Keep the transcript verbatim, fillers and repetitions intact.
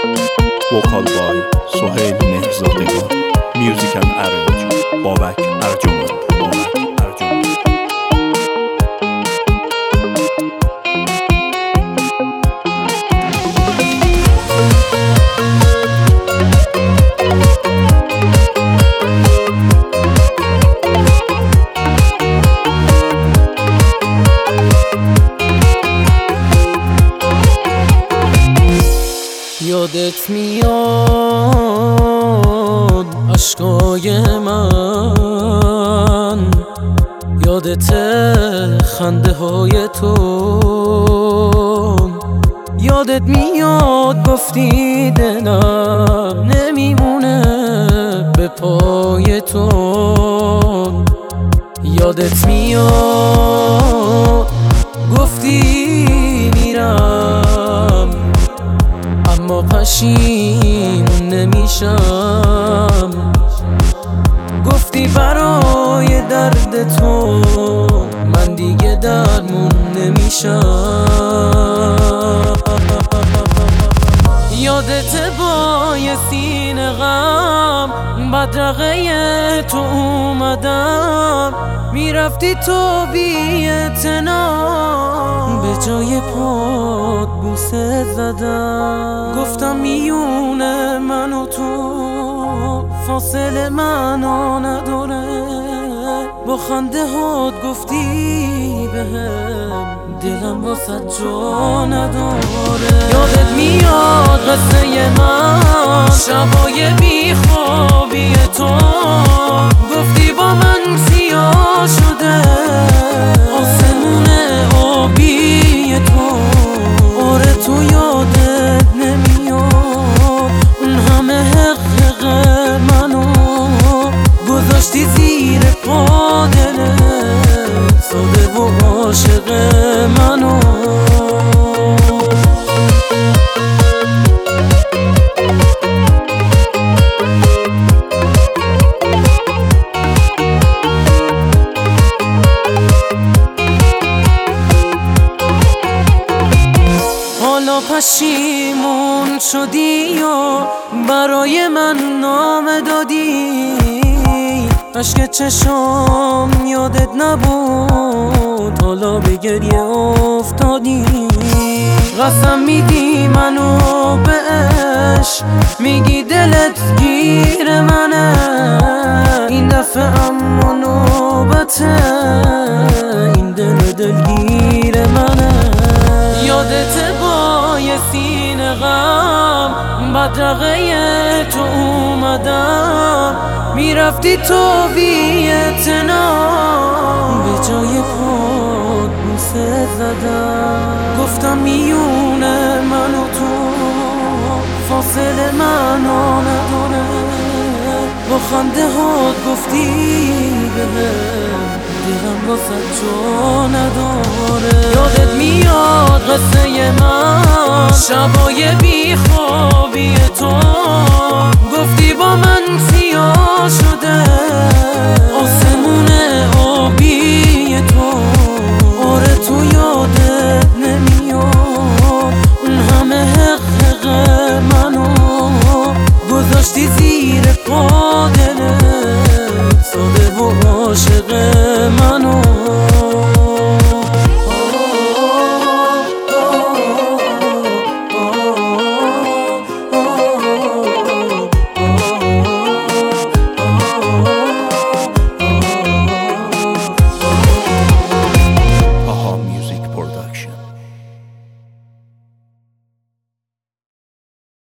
وکال بای سهیل مهرزادگان. میوزیک اند ارنج بابک ارجمند. بابک ارجمند. یادت میاد عشقای من، یادت خنده های تو، یادت میاد گفتی دلم نمیمونه به پای تو، یادت میاد گفتی میرم اما پشیمون نمیشم، گفتی برای درد تو من دیگه درمون نمیشم. یادت با یه سینه غم بدرقه تو اومدم، میرفتی تو بی اعتنا، به جای پات بوسه زدم، گفتم میونه من و تو فاصله معنا نداره، با خنده هات گفتی بهم دلم واسه جا نداره. یادت میاد قصه من شبای بی خوابی تو، گفتی با من سیاه شده آسمون آبی تو، آره تو یادت نمیاد اون همه حق منو گذاشتی زیر پا دلت، ساده و عاشق منو. حالا پشیمون شدی و برای من نامه دادی، عشق چشام یادت نبود حالا به گریه افتادی، قسم میدی منو به عشق، میگی دلت گیر منه، این دفعه اما نوبته این دل دلگیر منه. یادت با یه سینه غم بدرقه تو اومدم، میرفتی تو بی اعتنا، به جای پات بوسه زدم، گفتم میونه من و تو فاصله معنا نداره، با خنده هات گفتی بهم دلم واسه جا نداره. یادت میاد قصه من شبای بی خوابی تو، گفتی با من سیاه شده آسمون آبی تو، آره تو یادت نمیاد اون همه حق منو گذاشتی زیر پا دلت، ساده و عاشق منو.